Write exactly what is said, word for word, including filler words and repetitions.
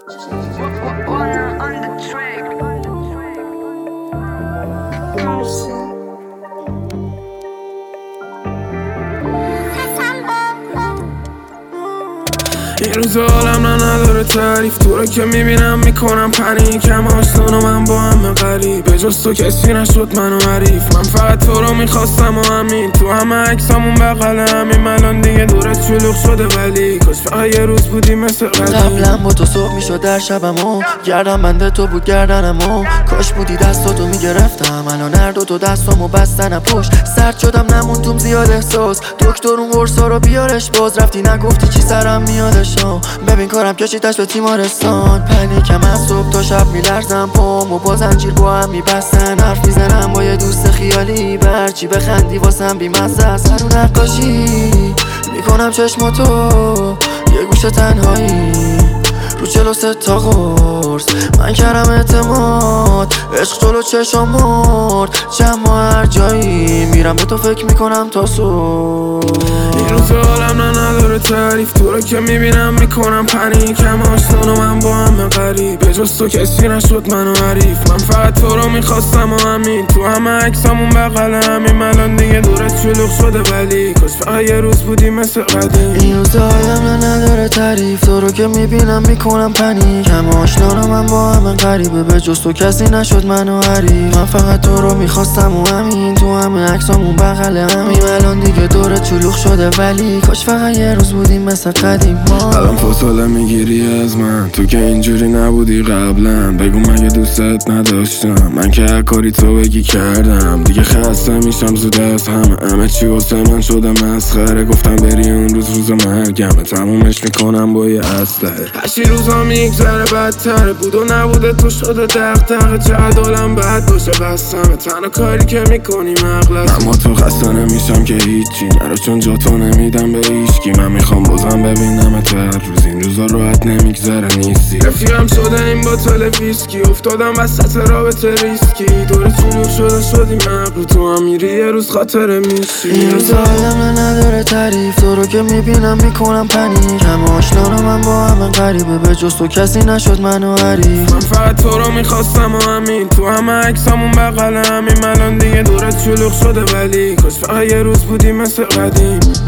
این روز عالم نداره تعریف، تو رو که میبینم میکنم پنیک. همه آشنان و من با همه غریب، به جز تو کسی نشد منو حریف. من فقط تو رو میخواستم و همین، تو همه عکسامون بغل همین. الان دیگه دورت شلوغ شده ولی کاش فقط یه روز بودی مثل قدیم. قبلا با تو صبح میشد در شبمو، گردم بنده تو بود گردنمو. کاش بودی دستاتو میگرفتم، الان هر دو تو دستامو بستن پشت. سرد شدم نموندم زیاد احساس، دکتر اون قرصا رو بیارش باز. رفتی نگفتی چی سرم میادش، ببین کارم کشیدش به تیمارستان. پنیکم از صبح تا شب میلرزم، پامو با زنجیر با هم میبستن. حرف میزنم با یه دوست خیالی، برچی بخندی واسم بیمزه است. هر اون نقاشی میکنم چشماتو، یه گوشه تنهایی رو چلو سه تا قرص. من کردم اعتماد، عشق جلو چشم مرد. جمع هر جایی میرم به تو فکر میکنم تا صبح. این روز عالم نداره تعریف، تو رو که میبینم میکنم پنیک. همه آشنان و من با همه غریب، به جز تو کسی نشد منو حریف. من فقط تو رو میخواستم و همین، تو همه عکسامون بغل همین. الان دیگه دورت شلوغ شده ولی کاش فقط یه روز بودی مثل قدیم. این روز عالم نداره تعریف، تو رو که میبینم میکنم پنیک. همه آشنان و من با همه غریبه، به جز تو کسی نشد منو حریف. من فقط تو رو میخواستم و همین، تو همه عکسامون بغل همین. الان دیگه دورت شلوغ شده ولی کاش فقط یه روز بودیم مثل قدیم. الان فاصله میگیری از من، تو که اینجوری نبودی قبلا. بگو مگه دوستت نداشتم، من که هر کاری تو بگی کردم. دیگه خسته میشم زود از همه، همه چی واسه من شده مسخره. گفتم بری اون روز روز مرگمه، تمومش میکنم با یه اسلحه. هرچی روزا میگذره بدتره، بود و نبوده تو شده دغدغه. چقدر عالم بد باشه بستمه، تنها کاری که میکنی مغلطه. اما تو خسته نمیشم که هیچی نرو، چون جا تو نمیدم به هیچکی. من میخوام بازم ببینم تو هر روز، این روزا راحت نمیگذره نیستی. رفیقم شده این باتل ویسکی، افتادم وسط رابطه ریسکی. دور شلوغ شده شدی مغلو، تو هم میری یه روز خاطره میشی. این روز عالم نداره تعریف، تو رو که میبینم میکنم پنیک. همه آشنان و من با همه غریبه، به جز تو کسی نشد منو حریف. من فقط تو رو میخواستم و همین، تو همه عکسامون بغل همین. الان دیگه دورت شلوغ شده ولی کاش فقط یه روز بودی مثل قدیم.